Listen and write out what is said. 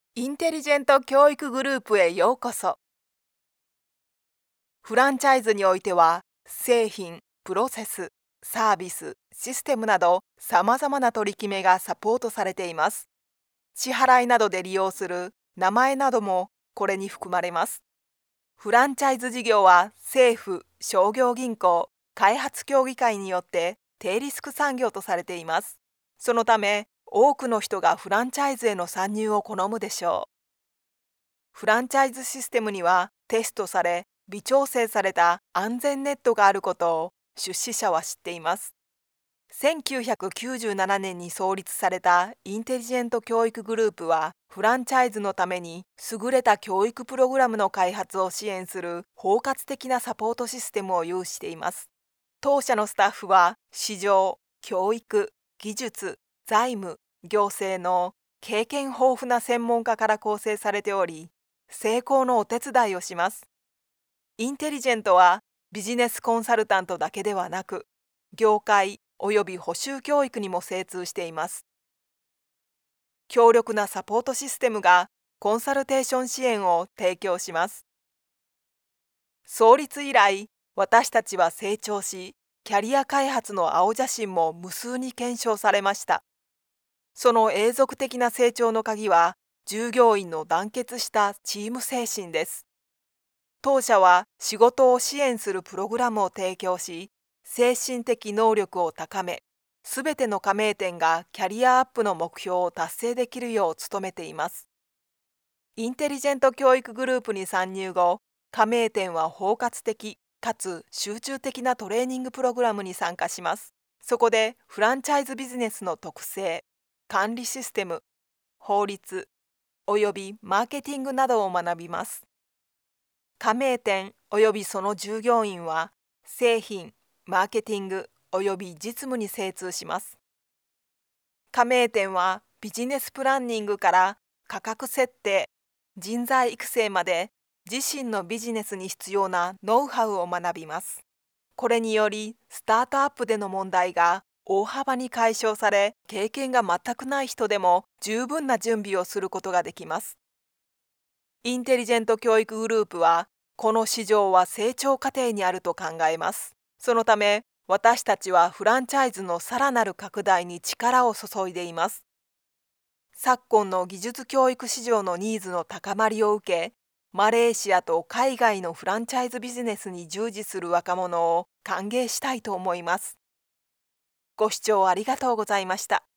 インテリジェント教育グループへようこそ。フランチャイズにおいては、製品、プロセス、サービス、システムなどさまざまな取り決めがサポートされています。支払いなどで利用する名前などもこれに含まれます。フランチャイズ事業は政府、商業銀行、開発協議会によって低リスク産業とされています。そのため、多くの人がフランチャイズへの参入を好むでしょう。フランチャイズシステムにはテストされ、微調整された安全ネットがあることを出資者は知っています。1997年に創立されたインテリジェント教育グループは、フランチャイズのために優れた教育プログラムの開発を支援する包括的なサポートシステムを有しています。当社のスタッフは市場、教育、技術、財務、行政の経験豊富な専門家から構成されており、成功のお手伝いをします。インテリジェントはビジネスコンサルタントだけではなく、業界および補習教育にも精通しています。強力なサポートシステムがコンサルテーション支援を提供します。創立以来、私たちは成長し、キャリア開発の青写真も無数に検証されました。その永続的な成長の鍵は、従業員の団結したチーム精神です。当社は仕事を支援するプログラムを提供し、精神的能力を高め、すべての加盟店がキャリアアップの目標を達成できるよう努めています。インテリジェント教育グループに参入後、加盟店は包括的かつ集中的なトレーニングプログラムに参加します。そこでフランチャイズビジネスの特性、管理システム、法律、およびマーケティングなどを学びます。加盟店およびその従業員は製品、マーケティングおよび実務に精通します。加盟店はビジネスプランニングから価格設定、人材育成まで自身のビジネスに必要なノウハウを学びます。これによりスタートアップでの問題が大幅に解消され、経験が全くない人でも十分な準備をすることができます。インテリジェント教育グループは、この市場は成長過程にあると考えます。そのため、私たちはフランチャイズのさらなる拡大に力を注いでいます。昨今の技術教育市場のニーズの高まりを受け、マレーシアと海外のフランチャイズビジネスに従事する若者を歓迎したいと思います。ご視聴ありがとうございました。